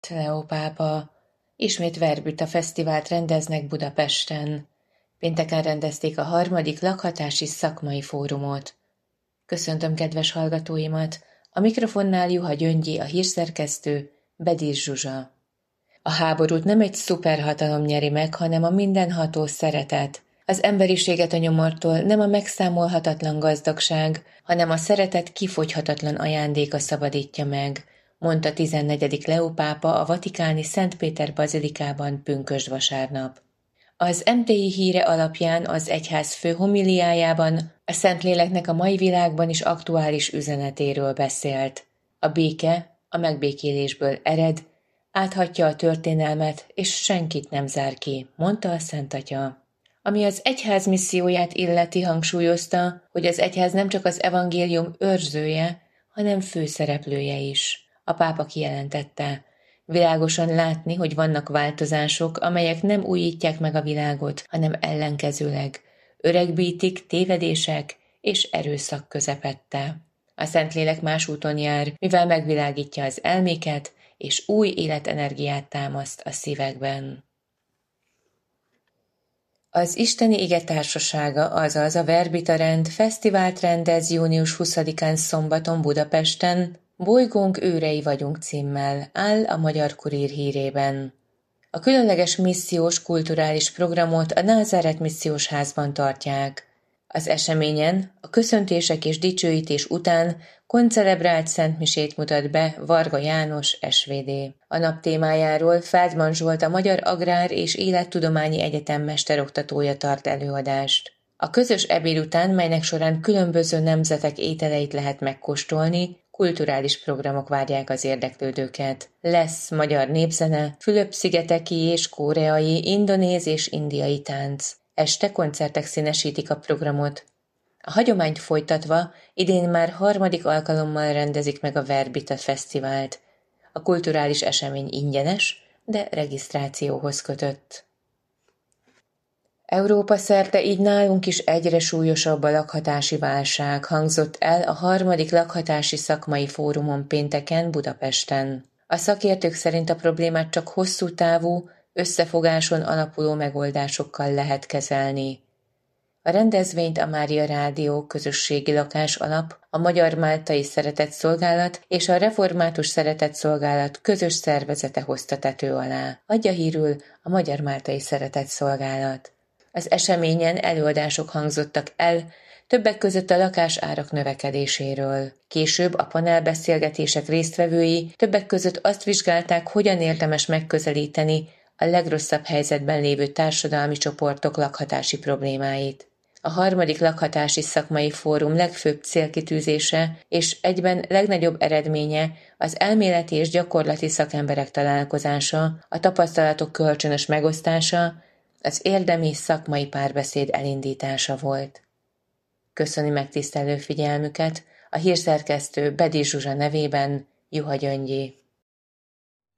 Leó pápa, ismét Verbüta fesztivált rendeznek Budapesten. Pénteken rendezték a 3. lakhatási szakmai fórumot. Köszöntöm kedves hallgatóimat, a mikrofonnál Juha Gyöngyi, a hírszerkesztő, Bedis Zsuzsa. A háborút nem egy szuperhatalom nyeri meg, hanem a mindenható szeretet. Az emberiséget a nyomortól nem a megszámolhatatlan gazdagság, hanem a szeretet kifogyhatatlan ajándéka szabadítja meg, mondta 14. Leó pápa a vatikáni Szent Péter bazilikában pünkösd vasárnap. Az MTI híre alapján az egyház fő homiliájában a Szentléleknek a mai világban is aktuális üzenetéről beszélt. A béke a megbékélésből ered, áthatja a történelmet, és senkit nem zár ki, mondta a Szent Atya. Ami az egyház misszióját illeti, hangsúlyozta, hogy az egyház nem csak az evangélium őrzője, hanem főszereplője is. A pápa kijelentette, világosan látni, hogy vannak változások, amelyek nem újítják meg a világot, hanem ellenkezőleg öregbítik tévedések és erőszak közepette. A Szentlélek más úton jár, mivel megvilágítja az elméket, és új életenergiát támaszt a szívekben. Az Isteni Ige Társasága, azaz a Verbita Rend fesztivált rendez június 20-án szombaton Budapesten, Bolygónk őrei vagyunk címmel, áll a Magyar Kurír hírében. A különleges missziós kulturális programot a Názáret Missziós Házban tartják. Az eseményen a köszöntések és dicsőítés után koncelebrált szentmisét mutat be Varga János SVD. A nap témájáról Feldman Zsolt, a Magyar Agrár és Élettudományi Egyetem mesteroktatója tart előadást. A közös ebéd után, melynek során különböző nemzetek ételeit lehet megkóstolni, kulturális programok várják az érdeklődőket. Lesz magyar népzene, Fülöp-szigeteki és koreai, indonéz és indiai tánc. Este koncertek színesítik a programot. A hagyományt folytatva idén már 3. alkalommal rendezik meg a Verbita Fesztivált. A kulturális esemény ingyenes, de regisztrációhoz kötött. Európa szerte, így nálunk is egyre súlyosabb a lakhatási válság, hangzott el a 3. lakhatási szakmai fórumon pénteken Budapesten. A szakértők szerint a problémát csak hosszú távú, összefogáson alapuló megoldásokkal lehet kezelni. A rendezvényt a Mária Rádió Közösségi Lakás Alap, a Magyar Máltai Szeretetszolgálat és a Református Szeretetszolgálat közös szervezete hozta tető alá, adja hírül a Magyar Máltai Szeretetszolgálat. Az eseményen előadások hangzottak el, többek között a lakásárak növekedéséről. Később a panelbeszélgetések résztvevői többek között azt vizsgálták, hogyan érdemes megközelíteni a legrosszabb helyzetben lévő társadalmi csoportok lakhatási problémáit. A 3. lakhatási szakmai fórum legfőbb célkitűzése és egyben legnagyobb eredménye az elméleti és gyakorlati szakemberek találkozása, a tapasztalatok kölcsönös megosztása, az érdemi szakmai párbeszéd elindítása volt. Köszöni megtisztelő figyelmüket a hírszerkesztő Bedis Zsuzsa nevében Juha Gyöngyi.